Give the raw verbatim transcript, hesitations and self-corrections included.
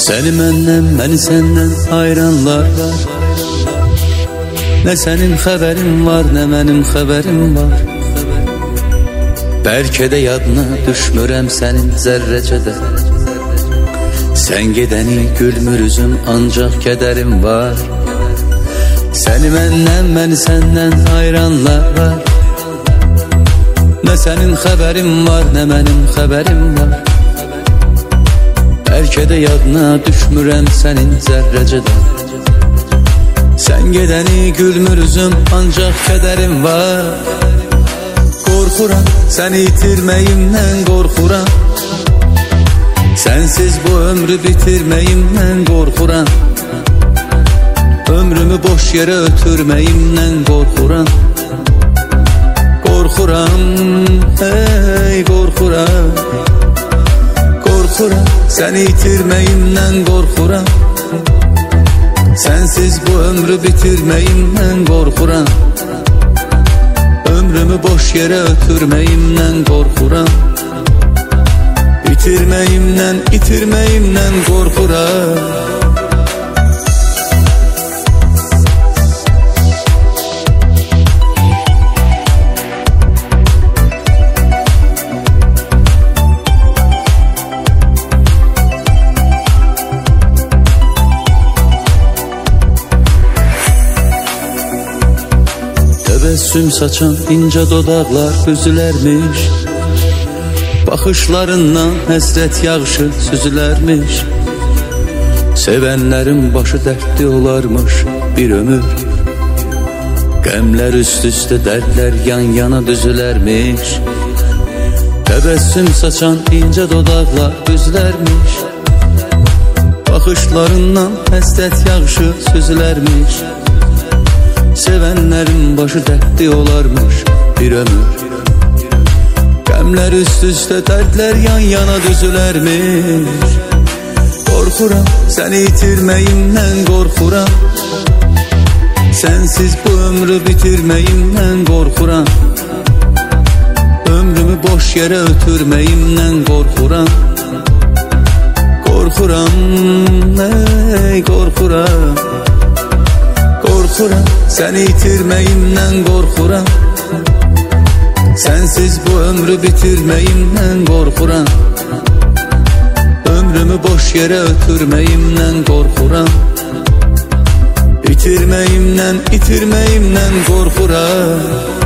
Seni məndən, məni səndən ayıranlar var. Nə sənin xəbərin var, nə mənim xəbərim var. Bəlkə də yadına düşmürəm sənin zərrəcədə. Sən gedəni gülmür üzüm, ancaq kədərim var. Səni məndən, məni səndən ayıranlar var. Nə sənin xəbərin var, nə mənim xəbərim var. Bəlkə də yadına düşmürəm sənin zərrəcədə. Sən gedəni gülmür üzüm, ancaq kədərim var. Qorxuram, səni itirməyimdən qorxuram. Sənsiz bu ömrü bitirməyimdən qorxuram. Ömrümü boş yerə ötürməyimdən qorxuram. Qorxuram, ey qorxuram. Qorxuram, səni itirməyimdən qorxuram. Sənsiz bu ömrü bitirməyimdən qorxuram. Ömrümü boş yerə ötürməyimdən qorxuram. İtirməyimdən, itirməyimdən qorxuram. Təbəssüm saçan incə dodaqlar üzülərmiş. Baxışlarından həsrət yağışı süzülərmiş. Sevənlərin başı dərdli olarmış bir ömür. Qəmlər üst-üstə, dərdlər yan-yana düzülərmiş. Təbəssüm saçan incə dodaqlar üzülərmiş. Baxışlarından həsrət yağışı süzülərmiş. Sevənlərin başı dərdli olarmış bir ömür. Qəmlər üst-üstə, dərdlər yan-yana düzülərmiş. Qorxuram, səni itirməyimdən qorxuram. Sənsiz bu ömrü bitirməyimdən qorxuram. Ömrümü boş yerə ötürməyimdən qorxuram. Qorxuram, ey qorxuram. Qorxuram, səni itirməyimdən qorxuram. Sənsiz bu ömrü bitirməyimdən qorxuram. Ömrümü boş yerə ötürməyimdən qorxuram. İtirməyimdən, itirməyimdən qorxuram.